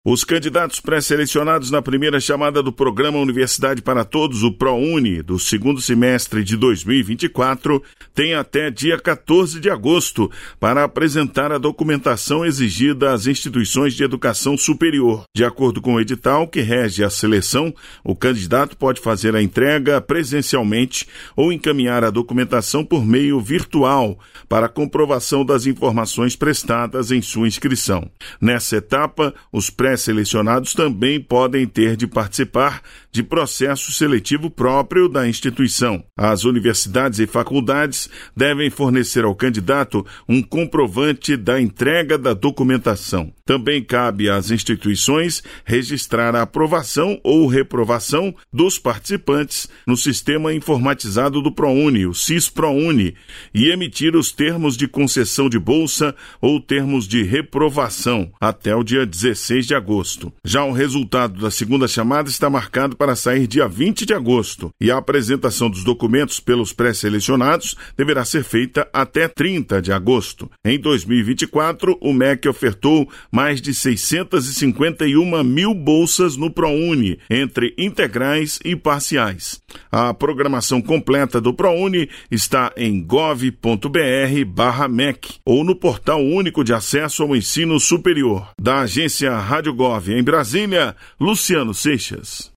Os candidatos pré-selecionados na primeira chamada do Programa Universidade para Todos, o ProUni, do segundo semestre de 2024, têm até dia 14 de agosto para apresentar a documentação exigida às instituições de educação superior. De acordo com o edital que rege a seleção, o candidato pode fazer a entrega presencialmente ou encaminhar a documentação por meio virtual para comprovação das informações prestadas em sua inscrição. Nessa etapa, os pré-selecionados também podem ter de participar de processo seletivo próprio da instituição. As universidades e faculdades devem fornecer ao candidato um comprovante da entrega da documentação. Também cabe às instituições registrar a aprovação ou reprovação dos participantes no sistema informatizado do ProUni, o SIS-ProUni, e emitir os termos de concessão de bolsa ou termos de reprovação até o dia 16 de agosto. Já o resultado da segunda chamada está marcado para sair dia 20 de agosto e a apresentação dos documentos pelos pré-selecionados deverá ser feita até 30 de agosto. Em 2024, o MEC ofertou mais de 651 mil bolsas no ProUni, entre integrais e parciais. A programação completa do ProUni está em gov.br/MEC ou no Portal Único de Acesso ao Ensino Superior. Da agência Rádio Gov em Brasília, Luciano Seixas.